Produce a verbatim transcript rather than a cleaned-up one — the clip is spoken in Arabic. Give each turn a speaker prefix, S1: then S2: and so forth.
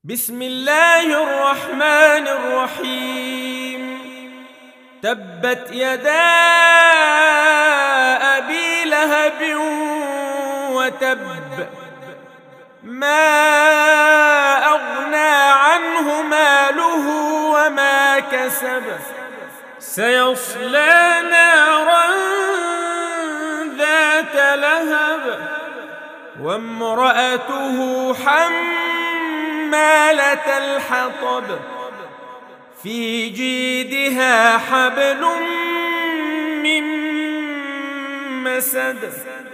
S1: بسم الله الرحمن الرحيم. تبت يدا أبي لهب وتب، ما أغنى عنه ماله وما كسب، سيصلى نارا ذات لهب وامرأته حمالة الحطب في جيدها حبل من مسد.